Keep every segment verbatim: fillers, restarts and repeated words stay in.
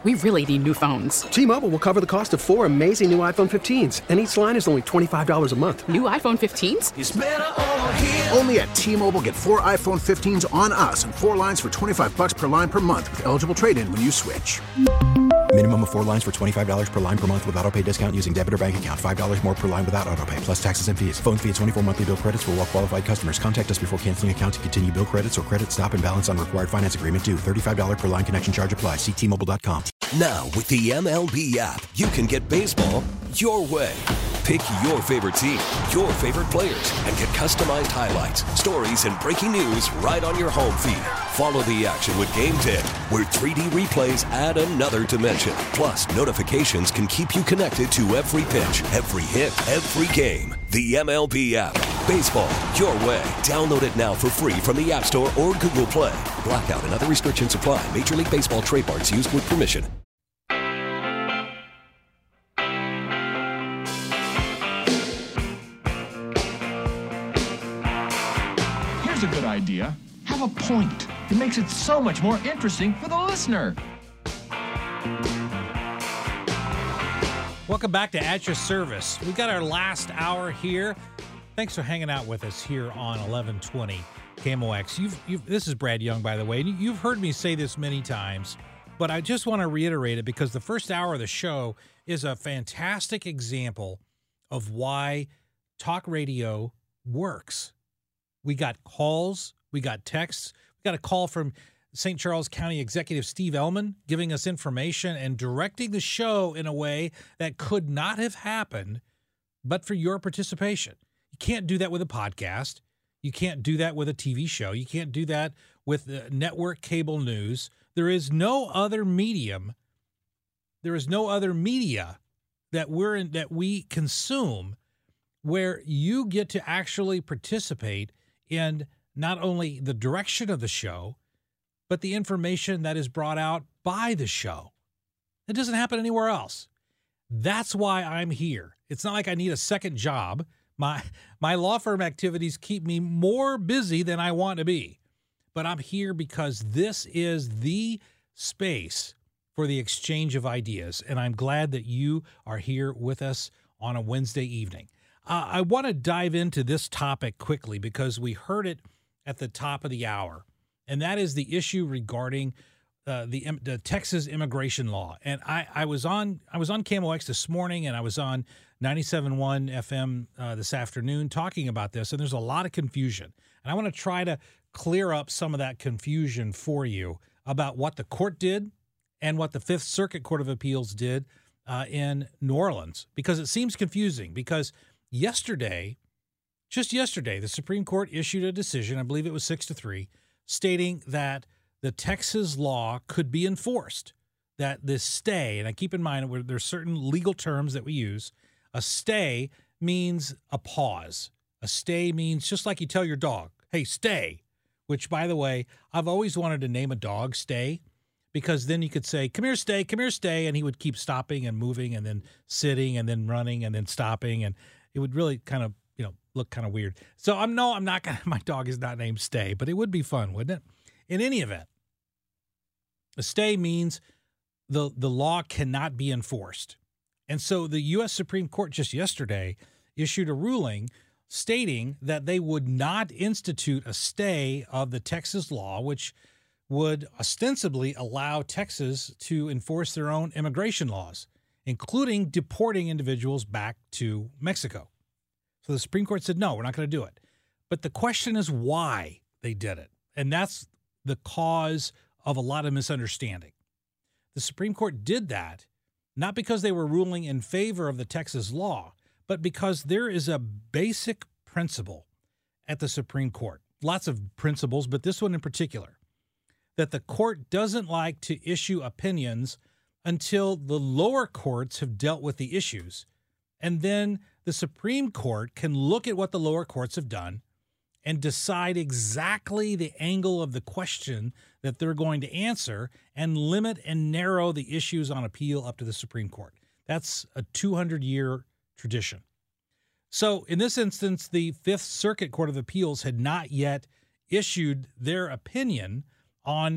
We really need new phones. T-Mobile will cover the cost of four amazing new iPhone fifteens, and each line is only twenty-five dollars a month. New iPhone fifteens? It's better over here. Only at T-Mobile, get four iPhone fifteens on us and four lines for twenty-five dollars per line per month with eligible trade-in when you switch. Minimum of four lines for twenty-five dollars per line per month with autopay discount using debit or bank account. five dollars more per line without autopay, plus taxes and fees. Phone fee at twenty-four monthly bill credits for well-qualified customers. Contact us before canceling account to continue bill credits or credit stop and balance on required finance agreement due. thirty-five dollars per line connection charge applies. See T Mobile dot com. Now, with the M L B app, you can get baseball your way. Pick your favorite team, your favorite players, and get customized highlights, stories, and breaking news right on your home feed. Follow the action with Game Day, where three D replays add another dimension. Plus, notifications can keep you connected to every pitch, every hit, every game. The M L B app. Baseball your way. Download it now for free from the App Store or Google Play. Blackout and other restrictions apply. Major League Baseball trademarks used with permission. A good idea. Have a point. It makes it so much more interesting for the listener. Welcome back to At Your Service. We got our last hour here. Thanks for hanging out with us here on eleven twenty K M O X. You've, you've, this is Brad Young, by the way. And you've heard me say this many times, but I just want to reiterate it because the first hour of the show is a fantastic example of why talk radio works. We got calls, we got texts, we got a call from Saint Charles County Executive Steve Ellman giving us information and directing the show in a way that could not have happened but for your participation. You can't do that with a podcast. You can't do that with a T V show. You can't do that with the network cable news. There is no other medium, there is no other media that we're in, that we consume where you get to actually participate in not only the direction of the show, but the information that is brought out by the show. It doesn't happen anywhere else. That's why I'm here. It's not like I need a second job. My my law firm activities keep me more busy than I want to be. But I'm here because this is the space for the exchange of ideas. And I'm glad that you are here with us on a Wednesday evening. Uh, I want to dive into this topic quickly because we heard it at the top of the hour, and that is the issue regarding uh, the, the Texas immigration law. And I, I was on I was on K M O X this morning, and I was on ninety-seven point one F M uh, this afternoon talking about this, and there's a lot of confusion. And I want to try to clear up some of that confusion for you about what the court did and what the Fifth Circuit Court of Appeals did uh, in New Orleans, because it seems confusing because Yesterday, just yesterday, the Supreme Court issued a decision, I believe it was six to three, stating that the Texas law could be enforced, that this stay, and I keep in mind there's certain legal terms that we use. A stay means a pause. A stay means just like you tell your dog, hey, stay, which, by the way, I've always wanted to name a dog Stay, because then you could say, come here, Stay, come here, Stay, and he would keep stopping and moving and then sitting and then running and then stopping, and it would really kind of, you know, look kind of weird. So I'm no, I'm not going to, my dog is not named Stay, but it would be fun, wouldn't it? In any event, a stay means the, the law cannot be enforced. And so the U S Supreme Court just yesterday issued a ruling stating that they would not institute a stay of the Texas law, which would ostensibly allow Texas to enforce their own immigration laws, including deporting individuals back to Mexico. So the Supreme Court said, no, we're not going to do it. But the question is why they did it. And that's the cause of a lot of misunderstanding. The Supreme Court did that not because they were ruling in favor of the Texas law, but because there is a basic principle at the Supreme Court. Lots of principles, but this one in particular, that the court doesn't like to issue opinions until the lower courts have dealt with the issues. And then the Supreme Court can look at what the lower courts have done and decide exactly the angle of the question that they're going to answer and limit and narrow the issues on appeal up to the Supreme Court. That's a two hundred year tradition. So in this instance, the Fifth Circuit Court of Appeals had not yet issued their opinion on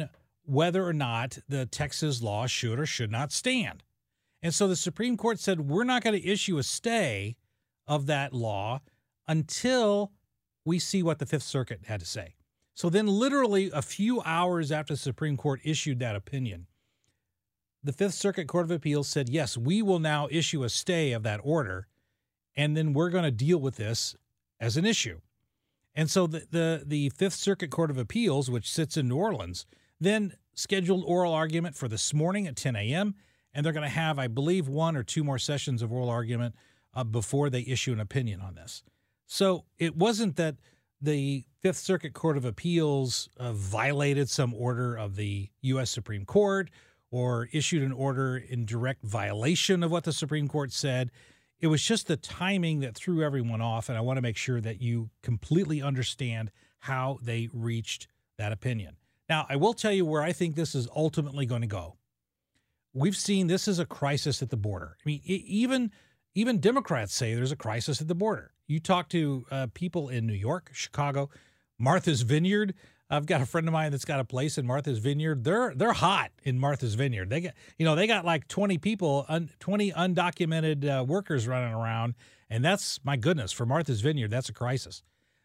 whether or not the Texas law should or should not stand. And so the Supreme Court said, we're not going to issue a stay of that law until we see what the Fifth Circuit had to say. So then literally a few hours after the Supreme Court issued that opinion, the Fifth Circuit Court of Appeals said, yes, we will now issue a stay of that order, and then we're going to deal with this as an issue. And so the, the, the Fifth Circuit Court of Appeals, which sits in New Orleans, then scheduled oral argument for this morning at ten a.m., and they're going to have, I believe, one or two more sessions of oral argument uh, before they issue an opinion on this. So it wasn't that the Fifth Circuit Court of Appeals uh, violated some order of the U S Supreme Court or issued an order in direct violation of what the Supreme Court said. It was just the timing that threw everyone off, and I want to make sure that you completely understand how they reached that opinion. Now, I will tell you where I think this is ultimately going to go. We've seen this is a crisis at the border. I mean, even even Democrats say there's a crisis at the border. You talk to uh, people in New York, Chicago, Martha's Vineyard. I've got a friend of mine that's got a place in Martha's Vineyard. They're they're hot in Martha's Vineyard. They got you know they got like twenty people, un, twenty undocumented uh, workers running around, and that's, my goodness, for Martha's Vineyard, that's a crisis.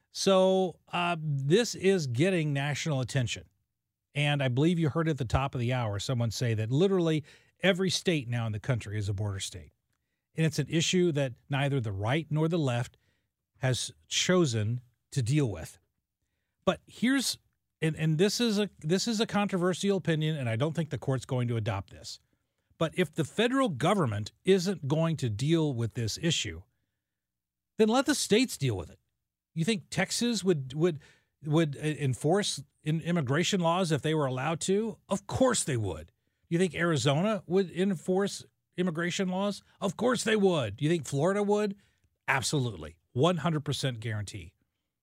So uh, this is getting national attention. And I believe you heard at the top of the hour someone say that literally every state now in the country is a border state. And it's an issue that neither the right nor the left has chosen to deal with. But here's, and, and this is a this is a controversial opinion, and I don't think the court's going to adopt this. But if the federal government isn't going to deal with this issue, then let the states deal with it. You think Texas would would would enforce in immigration laws if they were allowed to? Of course they would. You think Arizona would enforce immigration laws? Of course they would. You think Florida would? Absolutely. one hundred percent guarantee.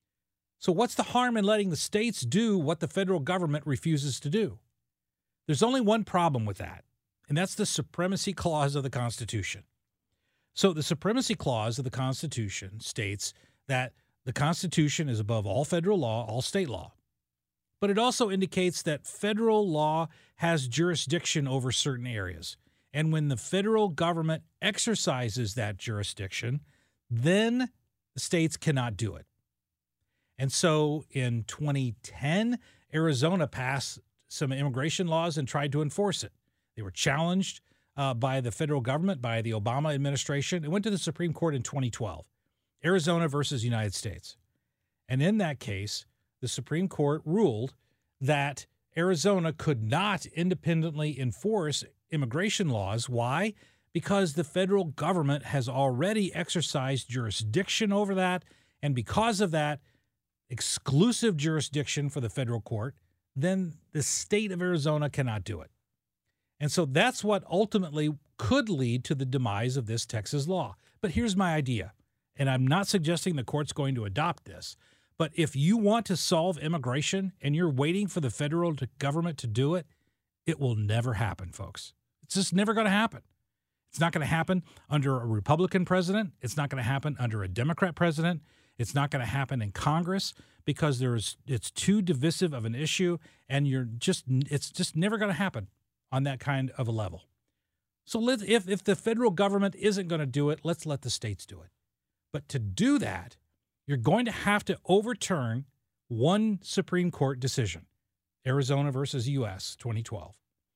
So what's the harm in letting the states do what the federal government refuses to do? There's only one problem with that, and that's the Supremacy Clause of the Constitution. So the Supremacy Clause of the Constitution states that the Constitution is above all federal law, all state law. But it also indicates that federal law has jurisdiction over certain areas. And when the federal government exercises that jurisdiction, then the states cannot do it. And so in twenty ten, Arizona passed some immigration laws and tried to enforce it. They were challenged uh, by the federal government, by the Obama administration. It went to the Supreme Court in twenty twelve, Arizona versus United States. And in that case, the Supreme Court ruled that Arizona could not independently enforce immigration laws. Why? Because the federal government has already exercised jurisdiction over that, and because of that exclusive jurisdiction for the federal court, then the state of Arizona cannot do it. And so that's what ultimately could lead to the demise of this Texas law. But here's my idea, and I'm not suggesting the court's going to adopt this, but if you want to solve immigration and you're waiting for the federal government to do it, it will never happen, folks. It's just never going to happen. It's not going to happen under a Republican president. It's not going to happen under a Democrat president. It's not going to happen in Congress because there's it's too divisive of an issue, and you're just it's just never going to happen on that kind of a level. So let, if if the federal government isn't going to do it, let's let the states do it. But to do that, you're going to have to overturn one Supreme Court decision, Arizona versus U S twenty twelve.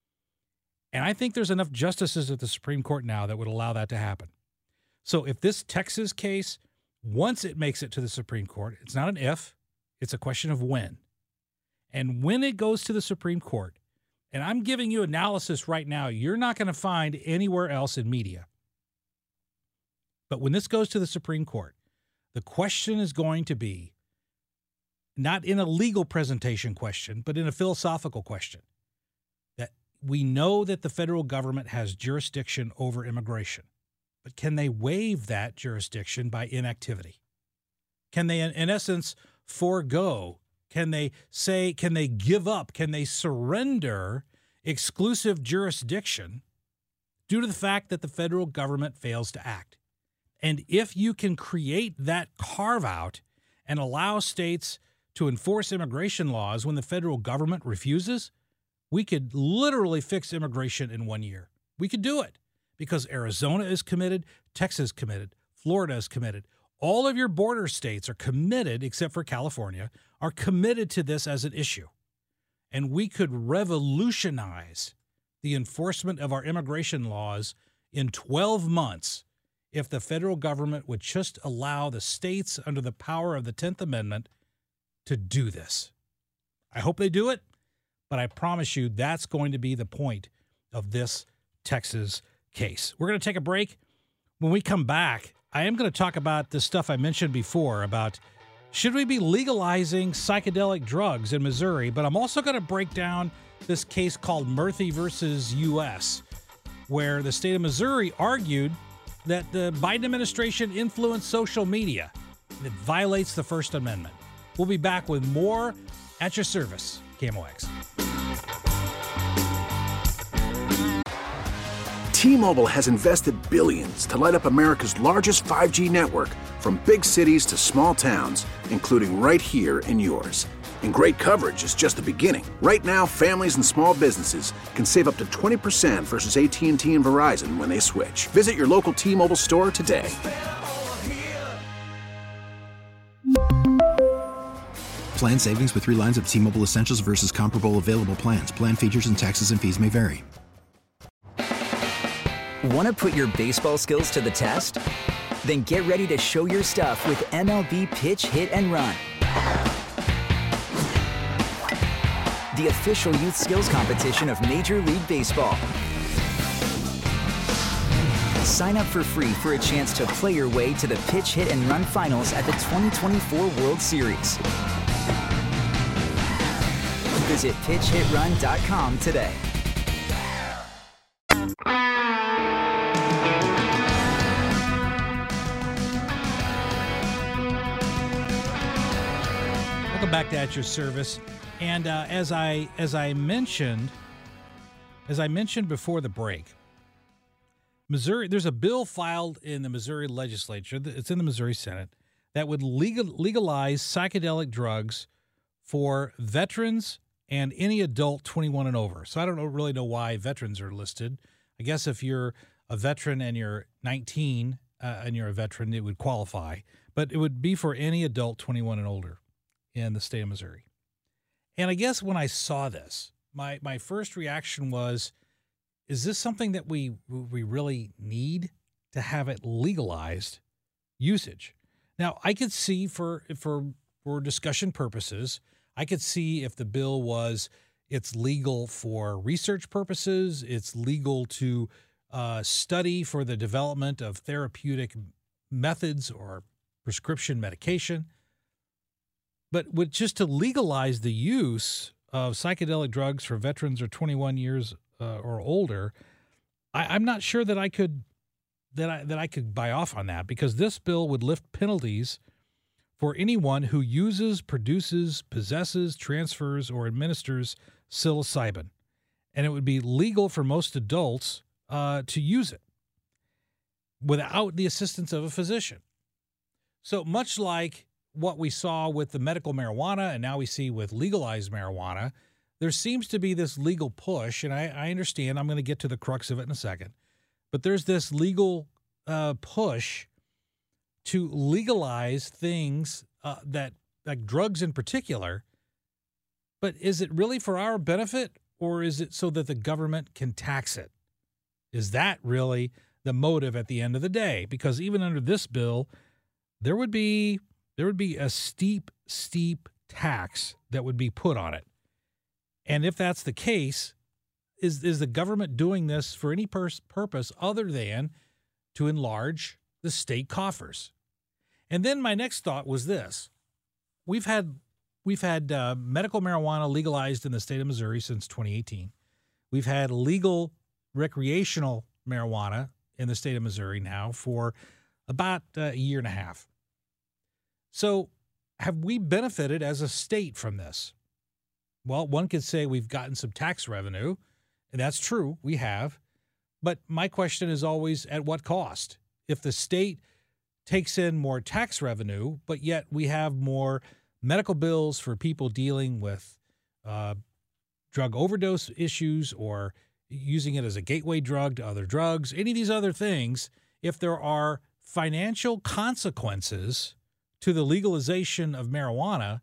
And I think there's enough justices at the Supreme Court now that would allow that to happen. So if this Texas case, once it makes it to the Supreme Court, it's not an if, it's a question of when. And when it goes to the Supreme Court, and I'm giving you analysis right now you're not going to find anywhere else in media. But when this goes to the Supreme Court, the question is going to be not in a legal presentation question, but in a philosophical question. That we know that the federal government has jurisdiction over immigration, but can they waive that jurisdiction by inactivity? Can they, in essence, forego? Can they say, can they give up? Can they surrender exclusive jurisdiction due to the fact that the federal government fails to act? And if you can create that carve-out and allow states to enforce immigration laws when the federal government refuses, we could literally fix immigration in one year. We could do it because Arizona is committed, Texas is committed, Florida is committed. All of your border states are committed, except for California, are committed to this as an issue. And we could revolutionize the enforcement of our immigration laws in twelve months if the federal government would just allow the states under the power of the tenth Amendment to do this. I hope they do it, but I promise you that's going to be the point of this Texas case. We're going to take a break. When we come back, I am going to talk about the stuff I mentioned before about should we be legalizing psychedelic drugs in Missouri, but I'm also going to break down this case called Murthy versus U S, where the state of Missouri argued that the Biden administration influenced social media. It violates the First Amendment. We'll be back with more at your service, K M O X. T-Mobile has invested billions to light up America's largest five G network, from big cities to small towns, including right here in yours. And great coverage is just the beginning. Right now, families and small businesses can save up to twenty percent versus A T and T and Verizon when they switch. Visit your local T-Mobile store today. Plan savings with three lines of T-Mobile Essentials versus comparable available plans. Plan features and taxes and fees may vary. Want to put your baseball skills to the test? Then get ready to show your stuff with M L B Pitch, Hit, and Run. The official youth skills competition of Major League Baseball. Sign up for free for a chance to play your way to the Pitch, Hit, and Run finals at the twenty twenty-four World Series. Visit pitch hit run dot com today. Welcome back to At Your Service. And uh, as I as I mentioned, as I mentioned before the break, Missouri, there's a bill filed in the Missouri legislature, it's in the Missouri Senate, that would legal, legalize psychedelic drugs for veterans and any adult twenty-one and over. So I don't know, really know why veterans are listed. I guess if you're a veteran and you're nineteen uh, and you're a veteran, it would qualify. But it would be for any adult twenty-one and older in the state of Missouri. And I guess when I saw this, my, my first reaction was, is this something that we we really need to have it legalized usage? Now, I could see for for for discussion purposes, I could see if the bill was it's legal for research purposes, it's legal to uh, study for the development of therapeutic methods or prescription medication. But with just to legalize the use of psychedelic drugs for veterans or twenty-one years uh, or older, I, I'm not sure that I could that I that I could buy off on that, because this bill would lift penalties for anyone who uses, produces, possesses, transfers, or administers psilocybin, and it would be legal for most adults uh, to use it without the assistance of a physician. So much like what we saw with the medical marijuana and now we see with legalized marijuana, there seems to be this legal push, and I, I understand, I'm going to get to the crux of it in a second, but there's this legal uh, push to legalize things uh, that, like drugs in particular, but is it really for our benefit, or is it so that the government can tax it? Is that really the motive at the end of the day? Because even under this bill, there would be there would be a steep, steep tax that would be put on it. And if that's the case, is is the government doing this for any pers- purpose other than to enlarge the state coffers? And then my next thought was this. We've had we've had uh, medical marijuana legalized in the state of Missouri since twenty eighteen. We've had legal recreational marijuana in the state of Missouri now for about uh, a year and a half. So have we benefited as a state from this? Well, one could say we've gotten some tax revenue, and that's true, we have. But my question is always, at what cost? If the state takes in more tax revenue, but yet we have more medical bills for people dealing with uh, drug overdose issues or using it as a gateway drug to other drugs, any of these other things, if there are financial consequences to the legalization of marijuana,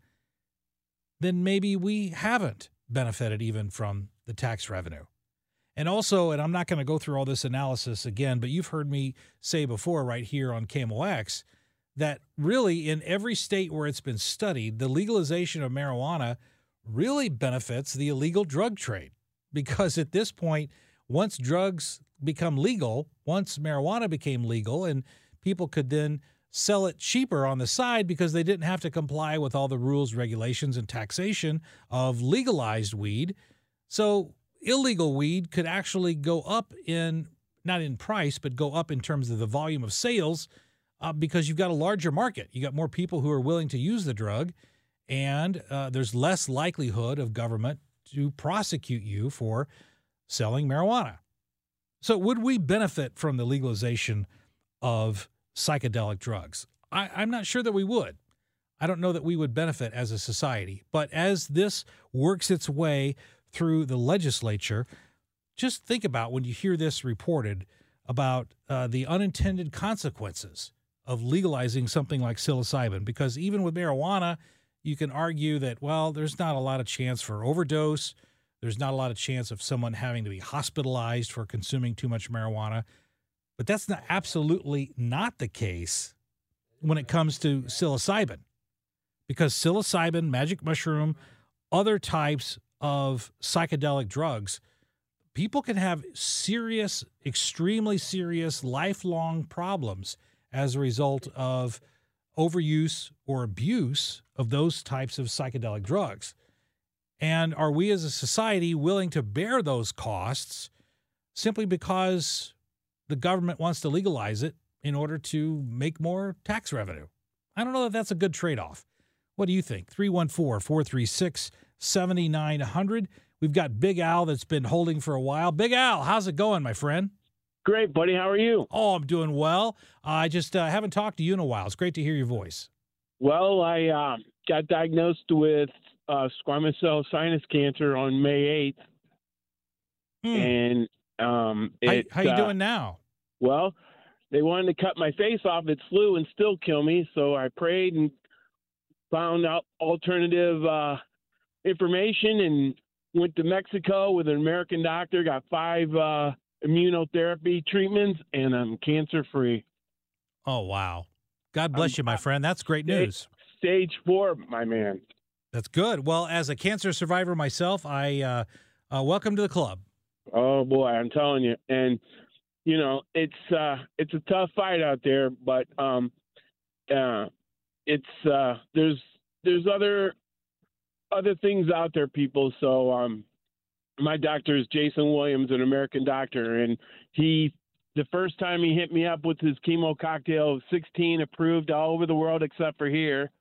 then maybe we haven't benefited even from the tax revenue. And also, and I'm not going to go through all this analysis again, but you've heard me say before right here on K M O X that really in every state where it's been studied, the legalization of marijuana really benefits the illegal drug trade. Because at this point, once drugs become legal, once marijuana became legal, and people could then sell it cheaper on the side because they didn't have to comply with all the rules, regulations, and taxation of legalized weed. So illegal weed could actually go up in, not in price, but go up in terms of the volume of sales uh, because you've got a larger market. You got more people who are willing to use the drug, and uh, there's less likelihood of government to prosecute you for selling marijuana. So would we benefit from the legalization of psychedelic drugs? I, I'm not sure that we would. I don't know that we would benefit as a society. But as this works its way through the legislature, just think about when you hear this reported about uh, the unintended consequences of legalizing something like psilocybin. Because even with marijuana, you can argue that, well, there's not a lot of chance for overdose. There's not a lot of chance of someone having to be hospitalized for consuming too much marijuana. But that's not absolutely not the case when it comes to psilocybin, because psilocybin, magic mushroom, other types of psychedelic drugs, people can have serious, extremely serious, lifelong problems as a result of overuse or abuse of those types of psychedelic drugs. And are we as a society willing to bear those costs simply because the government wants to legalize it in order to make more tax revenue? I don't know that that's a good trade-off. What do you think? three one four, four three six, seven nine zero zero. We've got Big Al that's been holding for a while. Big Al, how's it going, my friend? Great, buddy. How are you? Oh, I'm doing well. Uh, I just uh, haven't talked to you in a while. It's great to hear your voice. Well, I uh, got diagnosed with uh, squamous cell sinus cancer on May eighth. Hmm. And um, it, how, how you uh, doing now? Well, they wanted to cut my face off. It flew and still kill me. So I prayed and found out alternative uh, information and went to Mexico with an American doctor, got five uh, immunotherapy treatments, and I'm cancer-free. Oh, wow. God bless I'm, you, my friend. That's great news. Stage four, my man. That's good. Well, as a cancer survivor myself, I uh, uh, welcome to the club. Oh, boy, I'm telling you. And, you know, it's uh, it's a tough fight out there, but um, uh, it's uh, there's there's other other things out there, people. So um, my doctor is Jason Williams, an American doctor, and he the first time he hit me up with his chemo cocktail, sixteen approved all over the world except for here,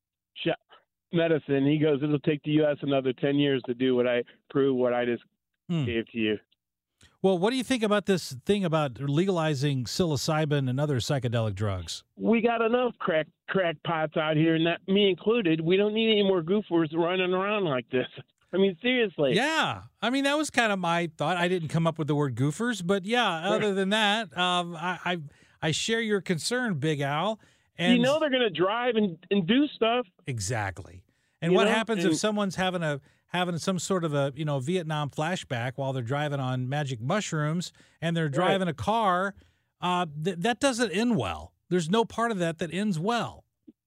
medicine. He goes, it'll take the U S another ten years to do what I prove what I just hmm. gave to you. Well, what do you think about this thing about legalizing psilocybin and other psychedelic drugs? We got enough crack crackpots out here, and that me included. We don't need any more goofers running around like this. I mean, seriously. Yeah. I mean, that was kind of my thought. I didn't come up with the word goofers, but yeah, other than that, um, I, I I share your concern, Big Al. And you know they're going to drive and, and do stuff. Exactly. And you what know? happens and, if someone's having a having some sort of a, you know, Vietnam flashback while they're driving on magic mushrooms and they're driving right. a car? Uh, th- that doesn't end well. There's no part of that that ends well.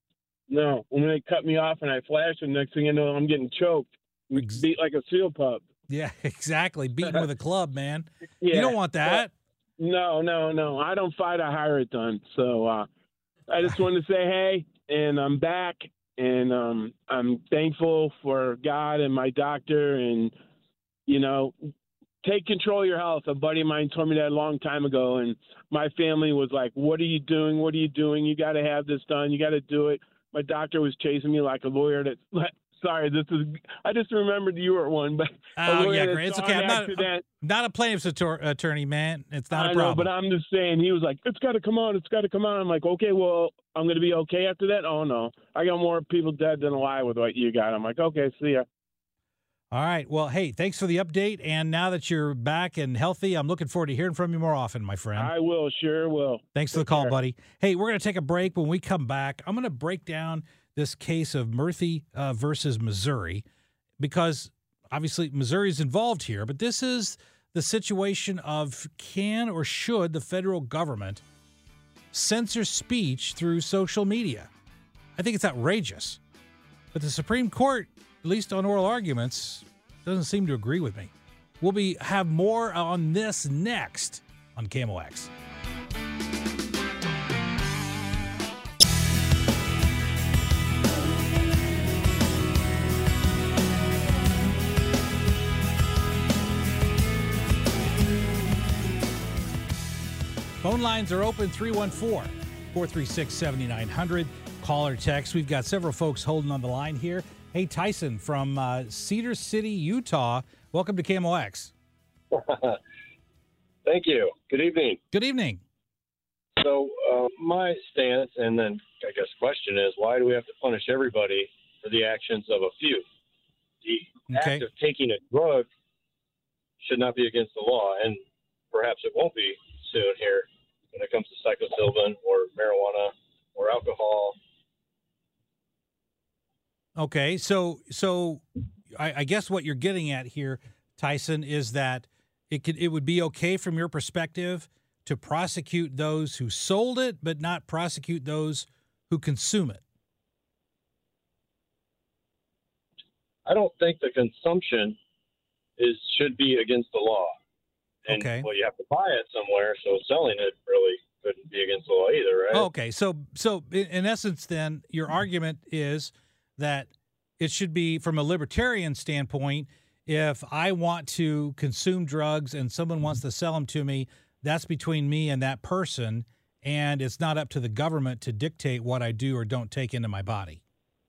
No. When they cut me off and I flash, and next thing you know, I'm getting choked. Beat like a seal pup. Yeah, exactly. Beaten with a club, man. Yeah. You don't want that. No, no, no. I don't fight. I hire it done. So uh, I just wanted to say hey, and I'm back, and um, I'm thankful for God and my doctor, and, you know, take control of your health. A buddy of mine told me that a long time ago, and my family was like, what are you doing? What are you doing? You got to have this done. You got to do it. My doctor was chasing me like a lawyer that – Sorry, this is. I just remembered you were one, but oh yeah, great. It's okay. I'm not, I'm not a plaintiff's attorney, man. It's not I a problem. know, but I'm just saying. He was like, "It's got to come on. It's got to come on." I'm like, "Okay, well, I'm going to be okay after that." Oh no, I got more people dead than alive with what you got. I'm like, "Okay, see ya." All right. Well, hey, thanks for the update. And now that you're back and healthy, I'm looking forward to hearing from you more often, my friend. I will, sure will. Thanks for the call, buddy. Hey, we're going to take a break. When we come back, I'm going to break down this case of Murphy uh, versus Missouri, because obviously Missouri is involved here, but this is the situation of can or should the federal government censor speech through social media? I think it's outrageous. But the Supreme Court, at least on oral arguments, doesn't seem to agree with me. We'll be have more on this next on K M O X. Phone lines are open, three one four, four three six, seven nine zero zero. Call or text. We've got several folks holding on the line here. Hey, Tyson from uh, Cedar City, Utah. Welcome to K M O X. Thank you. Good evening. Good evening. So uh, my stance, and then I guess question is, why do we have to punish everybody for the actions of a few? The Okay. act of taking a drug should not be against the law, and perhaps it won't be soon here when it comes to psilocybin or marijuana or alcohol. Okay, so so I, I guess what you're getting at here, Tyson, is that it could it would be okay from your perspective to prosecute those who sold it, but not prosecute those who consume it. I don't think the consumption is should be against the law. And, Okay. well, you have to buy it somewhere, so selling it really couldn't be against the law either, right? Oh, okay, so so in, in essence, then your argument is that it should be, from a libertarian standpoint, if I want to consume drugs and someone wants to sell them to me, that's between me and that person, and it's not up to the government to dictate what I do or don't take into my body.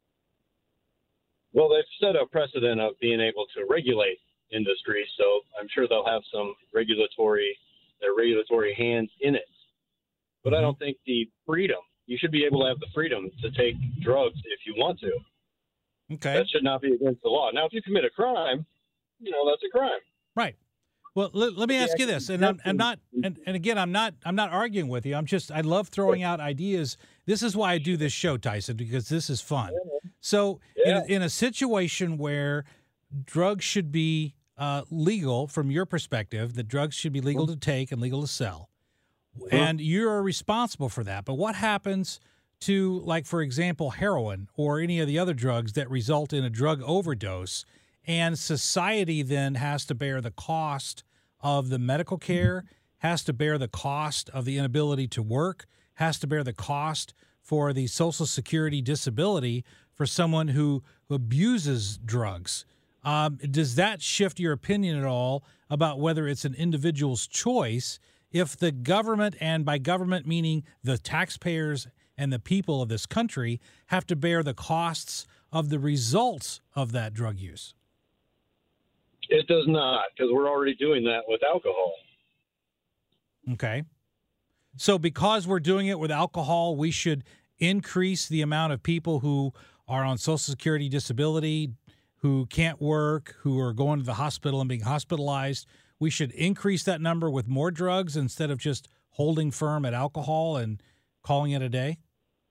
Well, they've set a precedent of being able to regulate industry, so I'm sure they'll have some regulatory, their regulatory hands in it. But I don't think the freedom, you should be able to have the freedom to take drugs if you want to. Okay. That should not be against the law. Now, if you commit a crime, you know, that's a crime. Right. Well, let, let me ask you this, and I'm, I'm not, and, and again, I'm not, I'm not arguing with you. I'm just, I love throwing out ideas. This is why I do this show, Tyson, because this is fun. So, Yeah. in, a, in a situation where drugs should be uh, legal, from your perspective, that drugs should be legal to take and legal to sell, and you're responsible for that. But what happens to, like, for example, heroin or any of the other drugs that result in a drug overdose, and society then has to bear the cost of the medical care, has to bear the cost of the inability to work, has to bear the cost for the Social Security disability for someone who, who abuses drugs. Um, does that shift your opinion at all about whether it's an individual's choice if the government, and by government meaning the taxpayers and the people of this country, have to bear the costs of the results of that drug use? It does not, because we're already doing that with alcohol. Okay. So because we're doing it with alcohol, we should increase the amount of people who are on Social Security disability, who can't work, who are going to the hospital and being hospitalized. We should increase that number with more drugs instead of just holding firm at alcohol and calling it a day?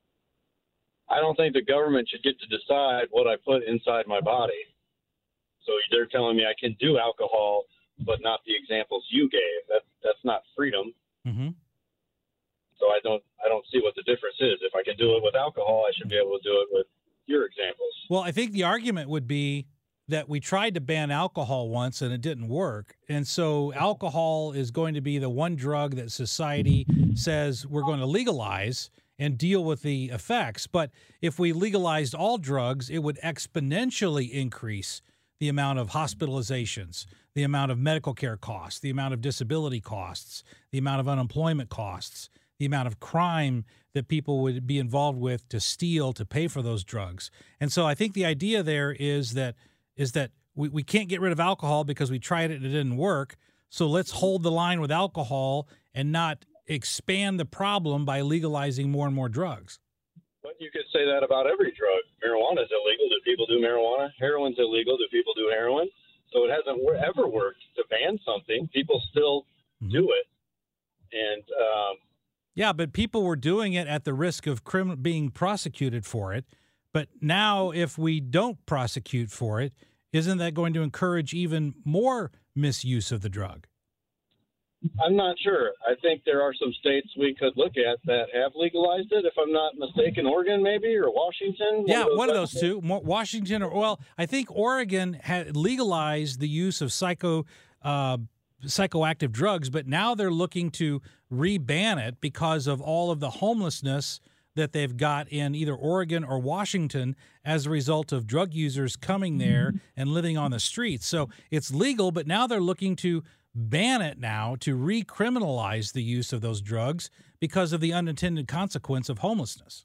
I don't think the government should get to decide what I put inside my body. So they're telling me I can do alcohol, but not the examples you gave. That that's not freedom. Mm-hmm. So I don't I don't see what the difference is. If I can do it with alcohol, I should be able to do it with your examples. Well, I think the argument would be that we tried to ban alcohol once and it didn't work. And so alcohol is going to be the one drug that society says we're going to legalize and deal with the effects. But if we legalized all drugs, it would exponentially increase the amount of hospitalizations, the amount of medical care costs, the amount of disability costs, the amount of unemployment costs, the amount of crime that people would be involved with to steal to pay for those drugs. And so I think the idea there is that is that we, we can't get rid of alcohol because we tried it and it didn't work. So let's hold the line with alcohol and not expand the problem by legalizing more and more drugs. But you could say that about every drug. Marijuana is illegal. Do people do marijuana? Heroin's illegal. Do people do heroin? So it hasn't wor- ever worked to ban something. People still mm-hmm. do it. And um, yeah, but people were doing it at the risk of crim- being prosecuted for it. But now if we don't prosecute for it, isn't that going to encourage even more misuse of the drug? I'm not sure. I think there are some states we could look at that have legalized it, if I'm not mistaken. Oregon, maybe, or Washington? Yeah, one of those, one of those two. Washington, or, well, I think Oregon had legalized the use of psycho uh, psychoactive drugs, but now they're looking to re-ban it because of all of the homelessness that they've got in either Oregon or Washington as a result of drug users coming there and living on the streets. So it's legal, but now they're looking to ban it now to recriminalize the use of those drugs because of the unintended consequence of homelessness.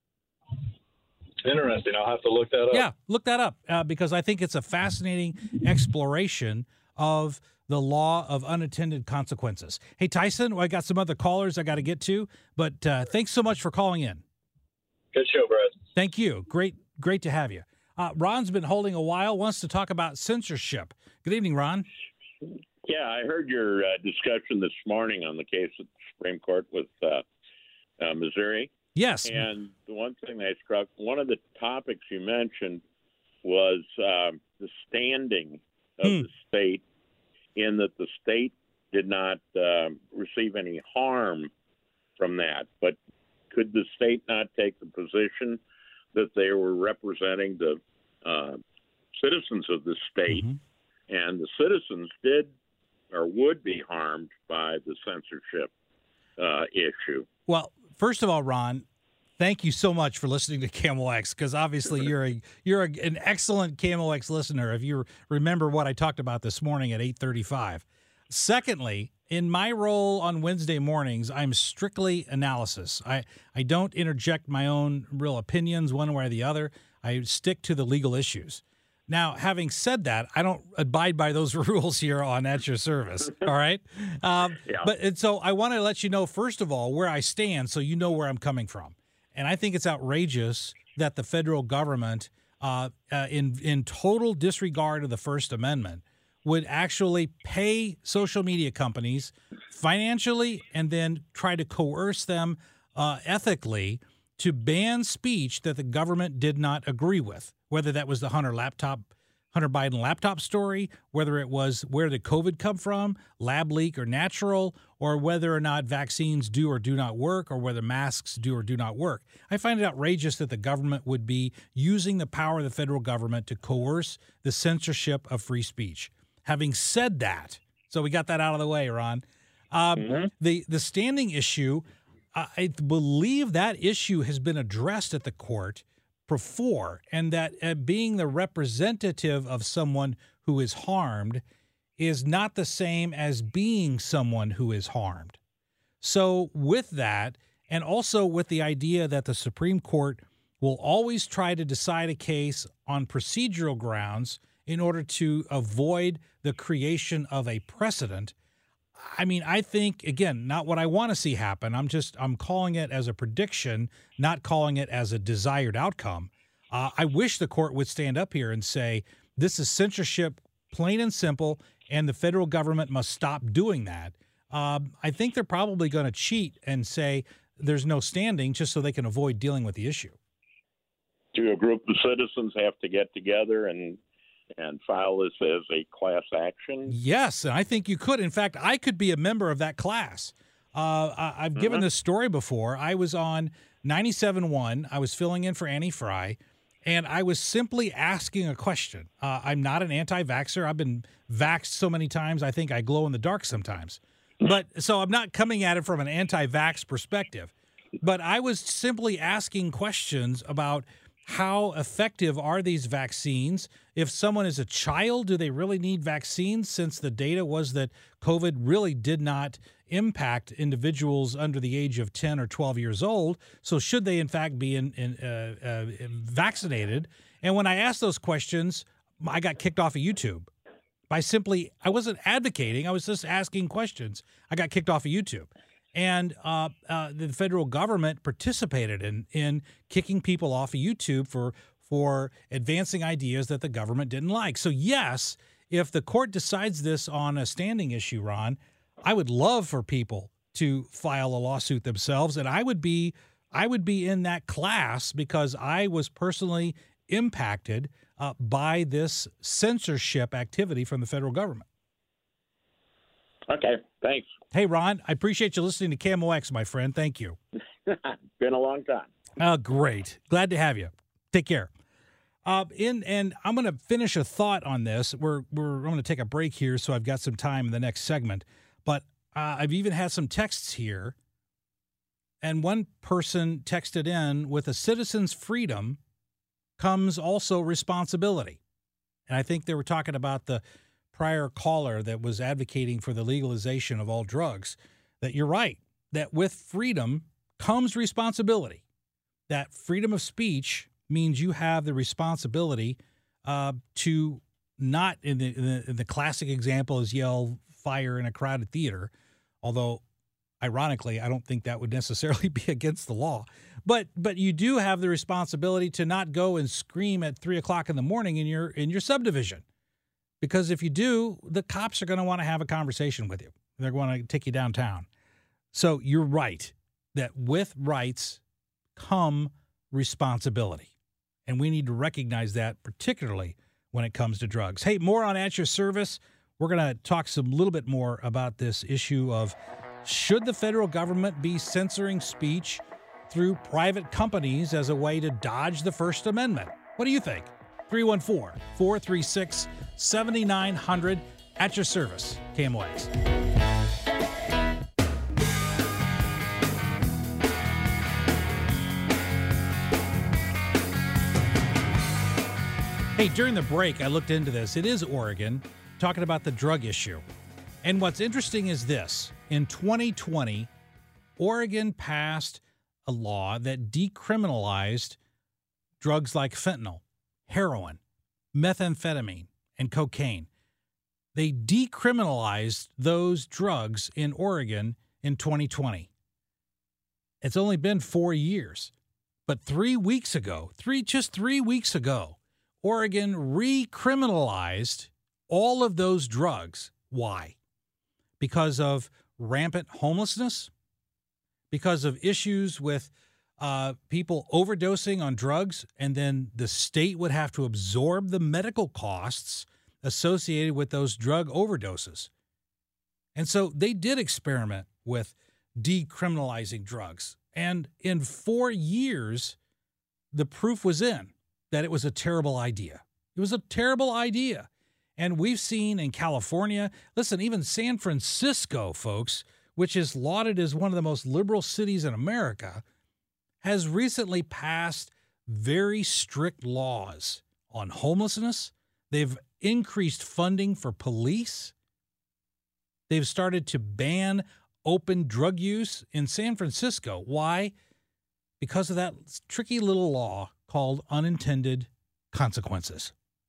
Interesting. I'll have to look that up. Yeah, look that up uh, because I think it's a fascinating exploration of the law of unintended consequences. Hey, Tyson, well, I got some other callers I got to get to, but uh, thanks so much for calling in. Good show, Brad. Thank you. Great, great to have you. Uh, Ron's been holding a while, wants to talk about censorship. Good evening, Ron. Yeah, I heard your uh, discussion this morning on the case at the Supreme Court with uh, uh, Missouri. Yes. And the one thing that struck, one of the topics you mentioned was uh, the standing of hmm. the state, in that the state did not uh, receive any harm from that. But could the state not take the position that they were representing the uh, citizens of the state, mm-hmm. and the citizens did or would be harmed by the censorship uh, issue? Well, first of all, Ron, thank you so much for listening to K M O X, because obviously you're a you're a, an excellent K M O X listener. If you remember what I talked about this morning at eight thirty-five. Secondly, in my role on Wednesday mornings, I'm strictly analysis. I, I don't interject my own real opinions one way or the other. I stick to the legal issues. Now, having said that, I don't abide by those rules here on At Your Service, all right? Um, yeah. But and so I want to let you know, first of all, where I stand so you know where I'm coming from. And I think it's outrageous that the federal government, uh, uh, in in total disregard of the First Amendment, would actually pay social media companies financially and then try to coerce them uh, ethically to ban speech that the government did not agree with, whether that was the Hunter laptop, Hunter Biden laptop story, whether it was where did COVID come from, lab leak or natural, or whether or not vaccines do or do not work, or whether masks do or do not work. I find it outrageous that the government would be using the power of the federal government to coerce the censorship of free speech. Having said that, so we got that out of the way, Ron, um, mm-hmm. the, the standing issue, I believe that issue has been addressed at the court before, and that uh, being the representative of someone who is harmed is not the same as being someone who is harmed. So with that, and also with the idea that the Supreme Court will always try to decide a case on procedural grounds in order to avoid the creation of a precedent, I mean, I think, again, not what I want to see happen. I'm just, I'm calling it as a prediction, not calling it as a desired outcome. Uh, I wish the court would stand up here and say, this is censorship, plain and simple, and the federal government must stop doing that. Um, I think they're probably going to cheat and say there's no standing just so they can avoid dealing with the issue. Do a group of citizens have to get together and and file this as a class action? Yes, and I think you could. In fact, I could be a member of that class. Uh, I, I've mm-hmm. given this story before. I was on ninety-seven point one. I was filling in for Annie Fry, and I was simply asking a question. Uh, I'm not an anti-vaxxer. I've been vaxxed so many times, I think I glow in the dark sometimes. But so I'm not coming at it from an anti-vax perspective. But I was simply asking questions about how effective are these vaccines? If someone is a child, do they really need vaccines, since the data was that COVID really did not impact individuals under the age of ten or twelve years old? So should they, in fact, be in, in, uh, uh, vaccinated? And when I asked those questions, I got kicked off of YouTube. By simply, I wasn't advocating, I was just asking questions. I got kicked off of YouTube. And uh, uh, the federal government participated in in kicking people off of YouTube for for advancing ideas that the government didn't like. So yes, if the court decides this on a standing issue, Ron, I would love for people to file a lawsuit themselves, and I would be I would be in that class because I was personally impacted uh, by this censorship activity from the federal government. Okay, thanks. Hey, Ron, I appreciate you listening to K M O X, my friend. Thank you. Been a long time. Oh, great. Glad to have you. Take care. Uh, in and I'm going to finish a thought on this. We're we're I'm going to take a break here, so I've got some time in the next segment. But uh, I've even had some texts here, and one person texted in, with a citizen's freedom comes also responsibility. And I think they were talking about the prior caller that was advocating for the legalization of all drugs, that you're right, that with freedom comes responsibility. That freedom of speech means you have the responsibility uh, to not, in the, in the in the classic example is yell fire in a crowded theater, although ironically, I don't think that would necessarily be against the law. But but you do have the responsibility to not go and scream at three o'clock in the morning in your in your subdivision. Because if you do, the cops are going to want to have a conversation with you. They're going to take you downtown. So you're right that with rights come responsibility. And we need to recognize that, particularly when it comes to drugs. Hey, more on At Your Service. We're going to talk some little bit more about this issue of, should the federal government be censoring speech through private companies as a way to dodge the First Amendment? What do you think? three one four, four three six, seven nine zero zero. At Your Service, K M O X. Hey, during the break, I looked into this. It is Oregon, talking about the drug issue. And what's interesting is this. In twenty twenty, Oregon passed a law that decriminalized drugs like fentanyl, heroin, methamphetamine, and cocaine. They decriminalized those drugs in Oregon in twenty twenty. It's only been four years. But three weeks ago, three just three weeks ago, Oregon recriminalized all of those drugs. Why? Because of rampant homelessness, because of issues with uh, people overdosing on drugs, and then the state would have to absorb the medical costs associated with those drug overdoses. And so they did experiment with decriminalizing drugs. And in four years, the proof was in that it was a terrible idea. It was a terrible idea. And we've seen in California, listen, even San Francisco, folks, which is lauded as one of the most liberal cities in America, has recently passed very strict laws on homelessness. They've increased funding for police. They've started to ban open drug use in San Francisco. Why? Because of that tricky little law called unintended consequences.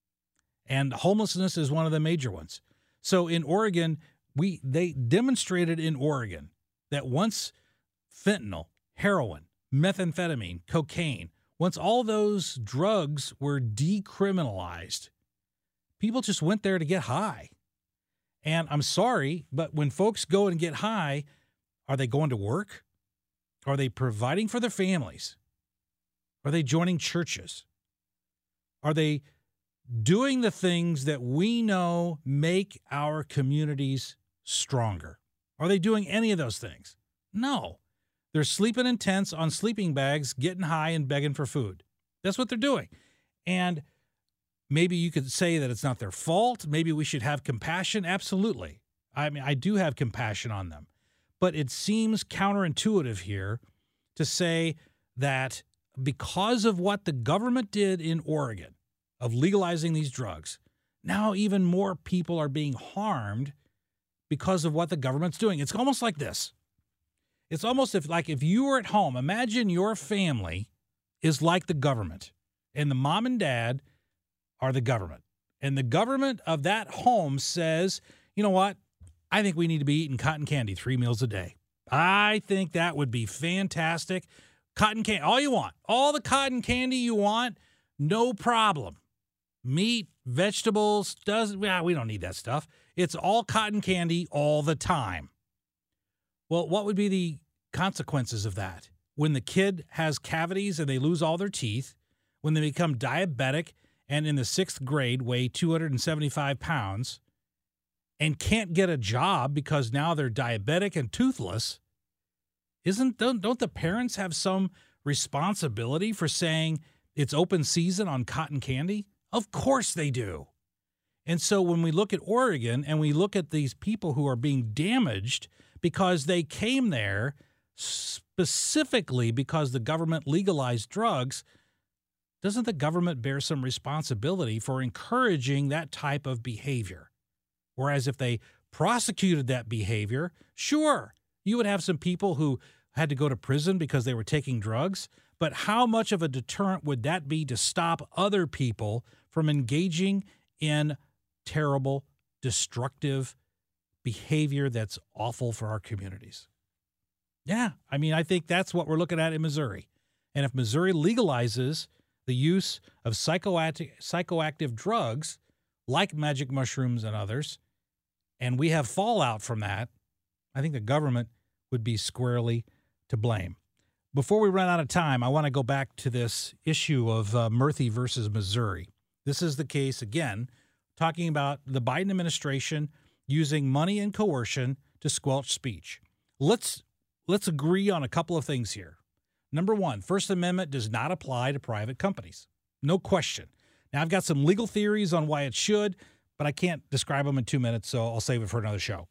And homelessness is one of the major ones. So in Oregon, we they demonstrated in Oregon that once fentanyl, heroin, methamphetamine, cocaine, once all those drugs were decriminalized, people just went there to get high. And I'm sorry, but when folks go and get high, are they going to work? Are they providing for their families? Are they joining churches? Are they doing the things that we know make our communities stronger? Are they doing any of those things? No. They're sleeping in tents on sleeping bags, getting high and begging for food. That's what they're doing. And maybe you could say that it's not their fault. Maybe we should have compassion. Absolutely. I mean, I do have compassion on them. But it seems counterintuitive here to say that because of what the government did in Oregon of legalizing these drugs, now even more people are being harmed because of what the government's doing. It's almost like this. It's almost if, like if you were at home, imagine your family is like the government, and the mom and dad are the government. And the government of that home says, you know what? I think we need to be eating cotton candy three meals a day. I think that would be fantastic. Cotton candy, all you want, all the cotton candy you want, no problem. Meat, vegetables, does yeah, we don't need that stuff. It's all cotton candy all the time. Well, what would be the consequences of that? When the kid has cavities and they lose all their teeth, when they become diabetic and in the sixth grade weigh two hundred seventy-five pounds and can't get a job because now they're diabetic and toothless, isn't don't, don't the parents have some responsibility for saying it's open season on cotton candy? Of course they do. And so when we look at Oregon and we look at these people who are being damaged because they came there specifically because the government legalized drugs, doesn't the government bear some responsibility for encouraging that type of behavior? Whereas if they prosecuted that behavior, sure, you would have some people who had to go to prison because they were taking drugs, but how much of a deterrent would that be to stop other people from engaging in terrible, destructive behavior that's awful for our communities? Yeah, I mean, I think that's what we're looking at in Missouri. And if Missouri legalizes the use of psychoactive, psychoactive drugs like magic mushrooms and others, and we have fallout from that, I think the government would be squarely to blame. Before we run out of time, I want to go back to this issue of uh, Murthy versus Missouri. This is the case, again, talking about the Biden administration using money and coercion to squelch speech. Let's let's agree on a couple of things here. Number one, First Amendment does not apply to private companies. No question. Now, I've got some legal theories on why it should, but I can't describe them in two minutes, so I'll save it for another show.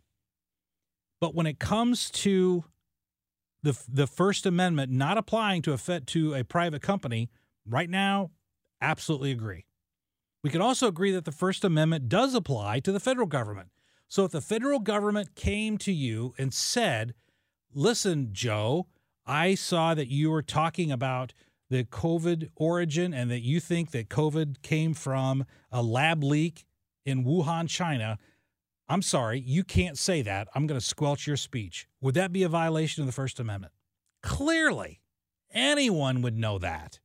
But when it comes to the the First Amendment not applying to a, to a private company, right now, absolutely agree. We can also agree that the First Amendment does apply to the federal government. So if the federal government came to you and said, listen, Joe, I saw that you were talking about the COVID origin and that you think that COVID came from a lab leak in Wuhan, China. I'm sorry, you can't say that. I'm going to squelch your speech. Would that be a violation of the First Amendment? Clearly, anyone would know that.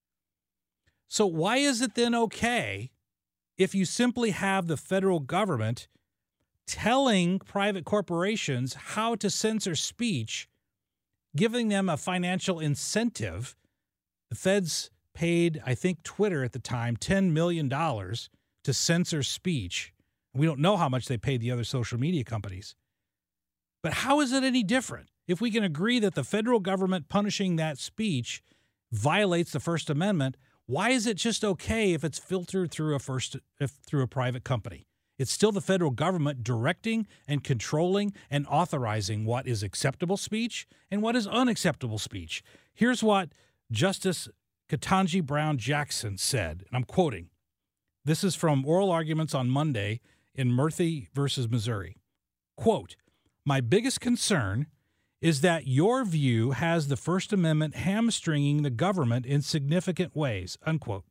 So why is it then okay if you simply have the federal government telling private corporations how to censor speech, giving them a financial incentive? The feds paid, I think, Twitter at the time, ten million dollars to censor speech. We don't know how much they paid the other social media companies. But how is it any different? If we can agree that the federal government punishing that speech violates the First Amendment, why is it just okay if it's filtered through a first if, through a private company? It's still the federal government directing and controlling and authorizing what is acceptable speech and what is unacceptable speech. Here's what Justice Ketanji Brown Jackson said, and I'm quoting. This is from oral arguments on Monday in Murthy versus Missouri. Quote, "My biggest concern is that your view has the First Amendment hamstringing the government in significant ways," unquote.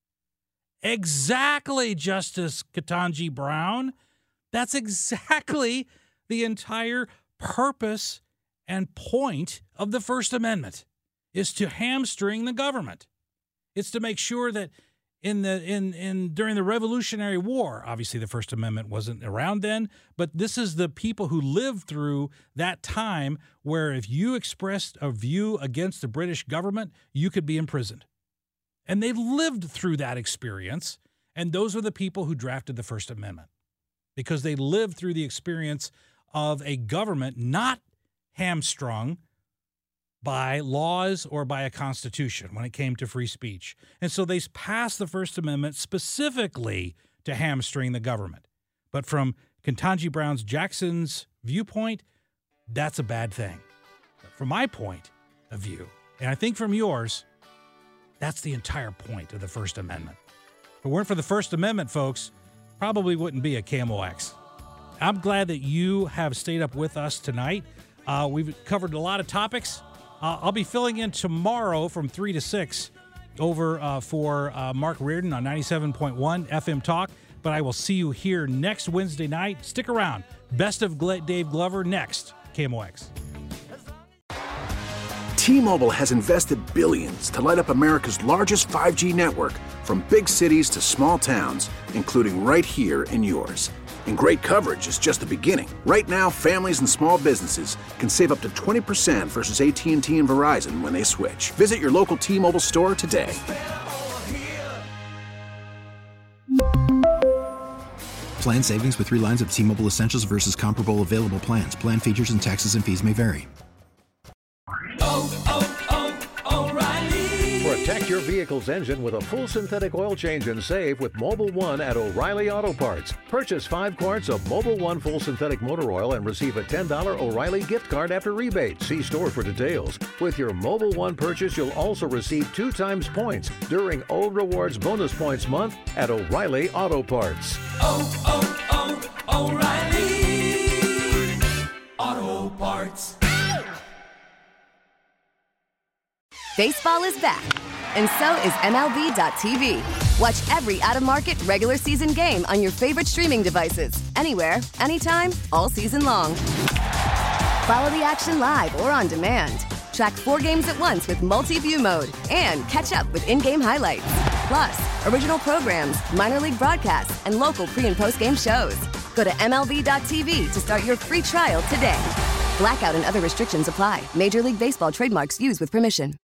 Exactly, Justice Ketanji Brown. That's exactly the entire purpose and point of the First Amendment, is to hamstring the government. It's to make sure that in the in in during the Revolutionary War, obviously the First Amendment wasn't around then, but this is the people who lived through that time where if you expressed a view against the British government, you could be imprisoned. And they lived through that experience, and those are the people who drafted the First Amendment because they lived through the experience of a government not hamstrung by laws or by a constitution when it came to free speech. And so they passed the First Amendment specifically to hamstring the government. But from Ketanji Brown Jackson's viewpoint, that's a bad thing. But from my point of view, and I think from yours, that's the entire point of the First Amendment. If it weren't for the First Amendment, folks, probably wouldn't be a K M O X. I'm glad that you have stayed up with us tonight. Uh, we've covered a lot of topics. Uh, I'll be filling in tomorrow from three to six over uh, for uh, Mark Reardon on ninety-seven point one F M Talk. But I will see you here next Wednesday night. Stick around. Best of Dave Glover next. K M O X. T-Mobile has invested billions to light up America's largest five G network, from big cities to small towns, including right here in yours. And great coverage is just the beginning. Right now, families and small businesses can save up to twenty percent versus A T and T and Verizon when they switch. Visit your local T-Mobile store today. Plan savings with three lines of T-Mobile Essentials versus comparable available plans. Plan features and taxes and fees may vary. Oh, oh, oh, O'Reilly. Protect your vehicle's engine with a full synthetic oil change and save with Mobil one at O'Reilly Auto Parts. Purchase five quarts of Mobil one full synthetic motor oil and receive a ten dollars O'Reilly gift card after rebate. See store for details. With your Mobil one purchase, you'll also receive two times points during O Rewards Bonus Points Month at O'Reilly Auto Parts. Oh, oh, oh, O'Reilly Auto Parts. Baseball is back, and so is M L B dot T V. Watch every out-of-market regular season game on your favorite streaming devices, anywhere, anytime, all season long. Follow the action live or on demand. Track four games at once with multi-view mode and catch up with in-game highlights. Plus, original programs, minor league broadcasts, and local pre- and post-game shows. Go to M L B dot T V to start your free trial today. Blackout and other restrictions apply. Major League Baseball trademarks used with permission.